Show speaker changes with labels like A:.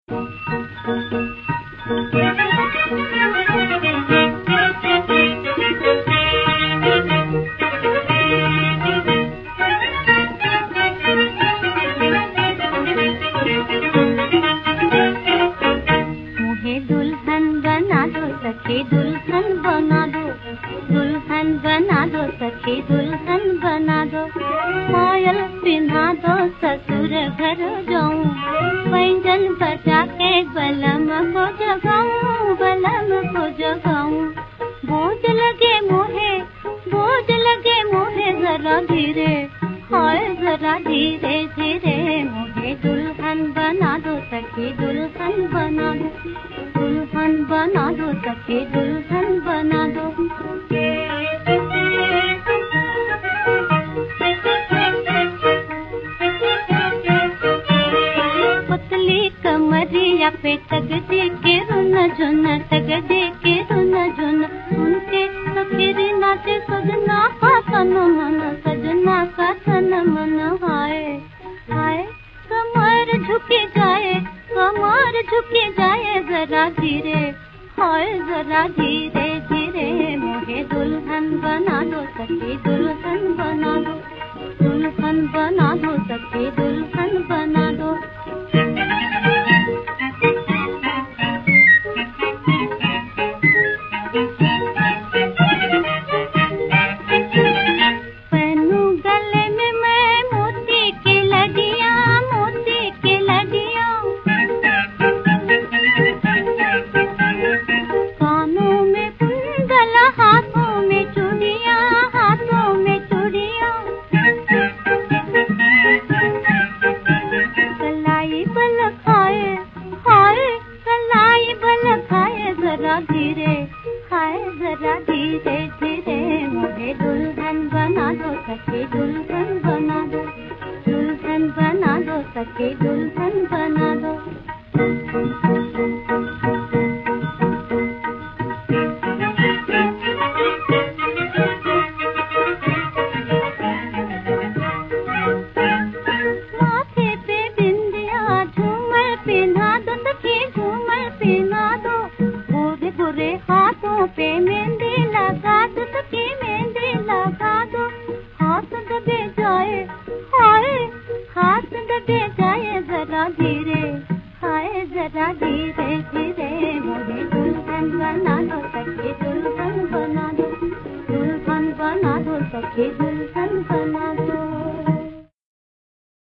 A: दुल्हन बना दो, दुल्हन बना दो सखी, दुल्हन बना दो। पायल पिन्हा दो ससुर घर जाऊं, पैंजन बजा के बलम को जगाऊं, बलम को जगाऊं। बोझ लगे मोहे जरा धीरे, हाय जरा धीरे धीरे। मुझे दुल्हन बना दो सखी, दुल्हन बना दो, दुल्हन बना दो सखी, दुल्हन बना दो। पतली कमरिया पे तगदे के रुन झुन, तगदे के रुन झुन। उनके सफेरे नाचे सजना का तन मन, सजना का तन मन। हाय हाय कमर झुके जाए, कमर झुके जाए जरा धीरे, हाय जरा धीरे धीरे। मुझे दुल्हन बना दो सखी, दुल्हन बना दो, दुल्हन बना दो सखी, दुल्हन बना दो। पहनू गले में मैं मोती की लड़ियां, मोती की लड़ियां। कानों में कुंडल, हाथों में चूड़ियां, हाथों में चूड़ियां। कलाई बल खाए, हाय कलाई बल खाए जरा धीरे, हाय जरा धीरे धीरे। मुझे दुल्हन बना दो सखी, दुल्हन बना दो, दुल्हन बना दो सखी, दुल्हन बना दो। माथे पे बिंदिया झूमर पिन्हा दो सखी, झूमर पिन्हा दो। गोरे गोरे हाथों पे मेहंदी लगा दो सखी, मेहंदी लगा दो। हाथ दबे जाए, हाय हाथ दबे जाए जरा धीरे, हाय जरा धीरे धीरे।